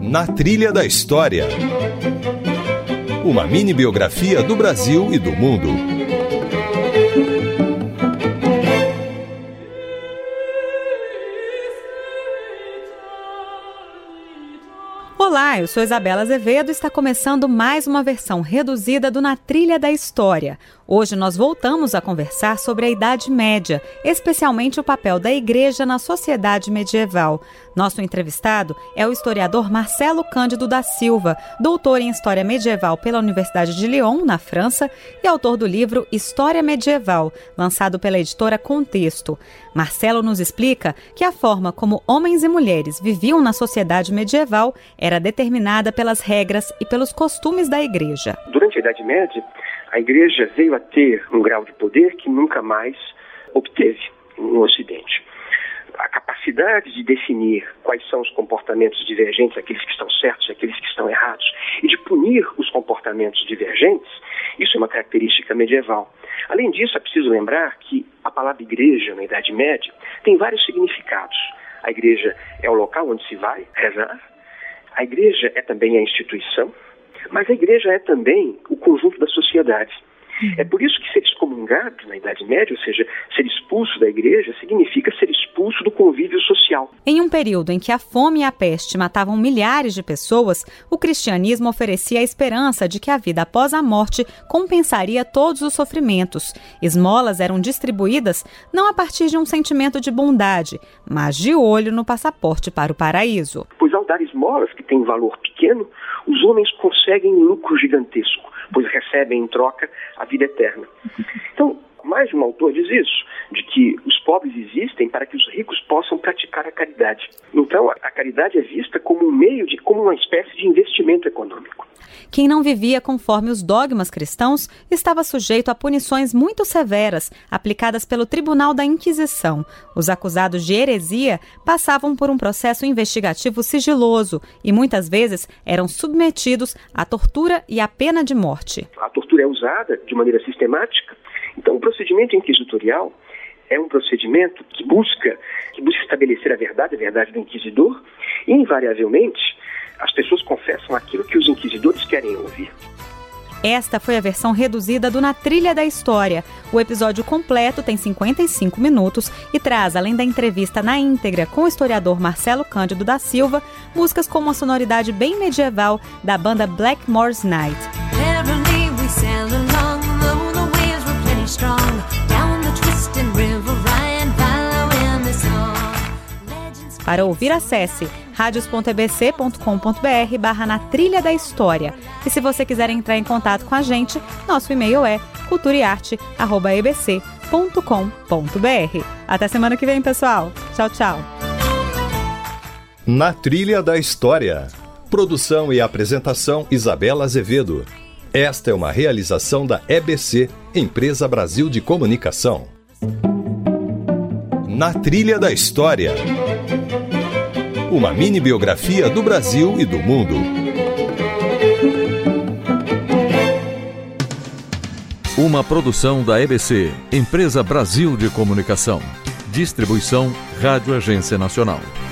Na Trilha da História. Uma mini-biografia do Brasil e do mundo. Olá, eu sou Isabela Azevedo e está começando mais uma versão reduzida do Na Trilha da História. Hoje nós voltamos a conversar sobre a Idade Média, especialmente o papel da Igreja na sociedade medieval. Nosso entrevistado é o historiador Marcelo Cândido da Silva, doutor em História Medieval pela Universidade de Lyon, na França, e autor do livro História Medieval, lançado pela editora Contexto. Marcelo nos explica que a forma como homens e mulheres viviam na sociedade medieval era determinada pelas regras e pelos costumes da Igreja. Durante a Idade Média, a Igreja veio a ter um grau de poder que nunca mais obteve no Ocidente. A capacidade de definir quais são os comportamentos divergentes, aqueles que estão certos e aqueles que estão errados, e de punir os comportamentos divergentes, isso é uma característica medieval. Além disso, é preciso lembrar que a palavra igreja na Idade Média tem vários significados. A igreja é o local onde se vai rezar, a igreja é também a instituição, mas a igreja é também o conjunto da sociedade. É por isso que ser excomungado na Idade Média, ou seja, ser expulso da igreja, significa ser expulso do convívio social. Em um período em que a fome e a peste matavam milhares de pessoas, o cristianismo oferecia a esperança de que a vida após a morte compensaria todos os sofrimentos. Esmolas eram distribuídas não a partir de um sentimento de bondade, mas de olho no passaporte para o paraíso. Pois ao dar esmolas, que têm valor pequeno, os homens conseguem um lucro gigantesco, pois recebem em troca a vida eterna. Então, mais de um autor diz isso, de que os pobres existem para que os ricos possam praticar a caridade. Então, a caridade é vista como um meio como uma espécie de investimento econômico. Quem não vivia conforme os dogmas cristãos estava sujeito a punições muito severas, aplicadas pelo Tribunal da Inquisição. Os acusados de heresia passavam por um processo investigativo sigiloso e muitas vezes eram submetidos à tortura e à pena de morte. A tortura é usada de maneira sistemática. Então, o procedimento inquisitorial é um procedimento que busca estabelecer a verdade do inquisidor e, invariavelmente, as pessoas confessam aquilo que os inquisidores querem ouvir. Esta foi a versão reduzida do Na Trilha da História. O episódio completo tem 55 minutos e traz, além da entrevista na íntegra com o historiador Marcelo Cândido da Silva, músicas com uma sonoridade bem medieval da banda Blackmore's Night. Para ouvir, acesse radios.ebc.com.br/na trilha da história. E se você quiser entrar em contato com a gente, nosso e-mail é culturaearte@ebc.com.br. Até semana que vem, pessoal. Tchau, tchau. Na Trilha da História. Produção e apresentação Isabela Azevedo. Esta é uma realização da EBC, Empresa Brasil de Comunicação. Na Trilha da História. Uma mini-biografia do Brasil e do mundo. Uma produção da EBC, Empresa Brasil de Comunicação. Distribuição Rádio Agência Nacional.